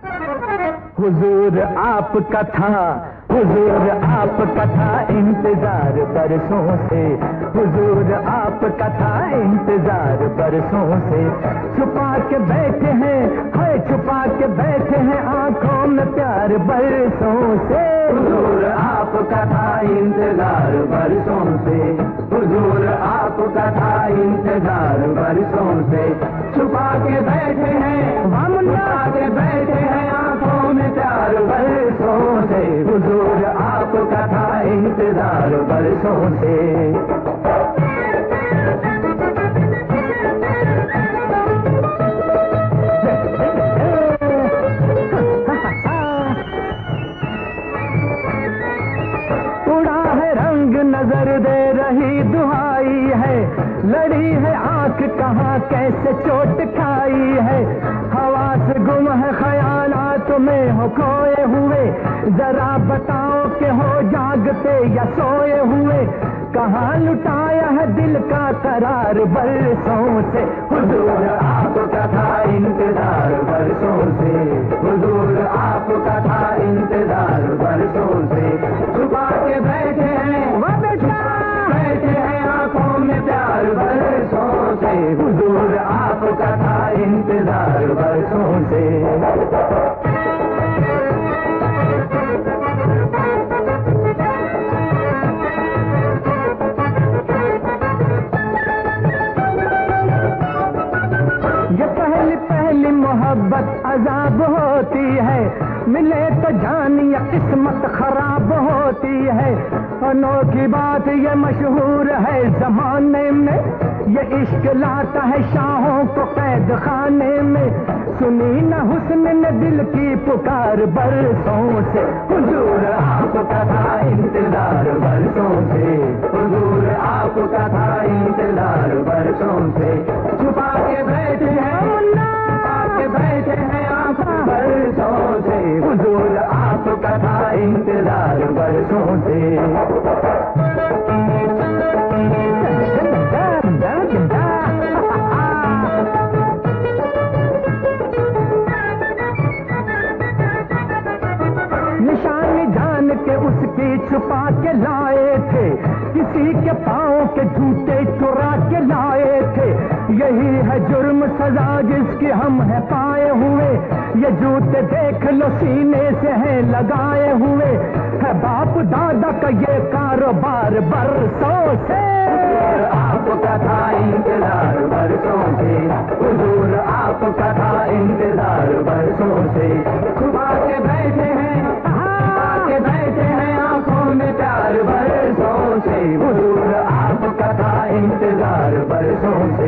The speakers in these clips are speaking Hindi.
हुजूर आपका था, हुजूर आपका था इंतजार बरसों से, हुजूर आपका था इंतजार बरसों से। छुपा के बैठे हैं, हाय छुपा के बैठे हैं आंखों में प्यार बरसों से। हुजूर आपका था इंतजार बरसों से, हुजूर आपका था इंतजार बरसों से। छुपा के बैठे हैं, छुपा के बैठे हैं आंखों में प्यार बरसों से। हुजूर आपका था इंतजार बरसों से। उड़ा है रंग नजर दे रही दुहाई है, लड़ी है आंख कहाँ कैसे चोट खाई है। हवा से गुम है ख्यालात में हो खोए हुए, जरा बताओ कि हो जागते या सोए हुए। कहाँ लुटाया है दिल का करार बरसों से। हुजूर आपका था इंतजार बरसों से, हुजूर आपका था इंतजार बरसों से। छुपा के बैठे हैं, बैठे हैं आंखों में प्यार बरसों से। हुजूर आपका था इंतजार बरसों से। ये पहली पहली मोहब्बत अजाब होती है, मिले तो जान या किस्मत खराब होती है। अनोखी बात ये मशहूर है जमाने में, ये इश्क लाता है शाहों को कैद खाने में। सुनी न हुस्न ने दिल की पुकार बरसों से। हुजूर आपका था इंतजार बरसों से, हुजूर आपका था इंतजार बरसों से। छुपा के बैठे हैं, छुपा के बैठे हैं आंखों बरसों से। हुजूर आपका था इंतजार बरसों से। निशानी जान के उसकी छुपा के लाए थे, किसी के पाँव के जूते चुरा के लाए थे। यही है जुर्म सजा जिसकी हम है पाए हुए, ये जूते देख लो सीने से है लगाए हुए। है बाप दादा का ये कारोबार बरसों से। आपका था इंतजार बरसों से, हुजूर आपका था इंतजार बरसों से। छुपा के बैठे हैं, छुपा के बैठे हैं आंखों में प्यार बरसों से। हुजूर आपका था इंतजार बरसों से।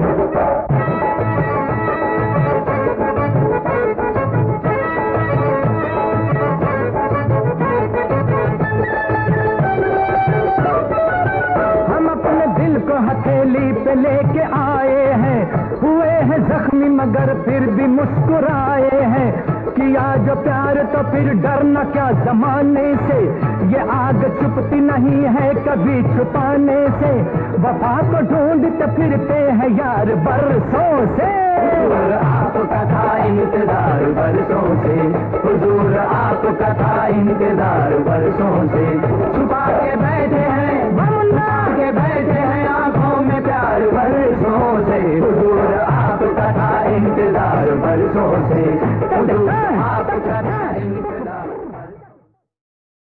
हथेली पे लेके आए हैं, हुए हैं जख्मी मगर फिर भी मुस्कुराए हैं। किया जो प्यार तो फिर डरना क्या जमाने से, ये आग छुपती नहीं है कभी छुपाने से। वफा को ढूंढते फिरते हैं यार बरसों से। हुजूर आपका था इंतजार बरसों से, हुजूर आपका था इंतजार बरसों से। छुपा के बैठे हैं, छुपा के बैठे हैं आंखों में प्यार बरसों से। हुजूर आपका था इंतजार बरसों से।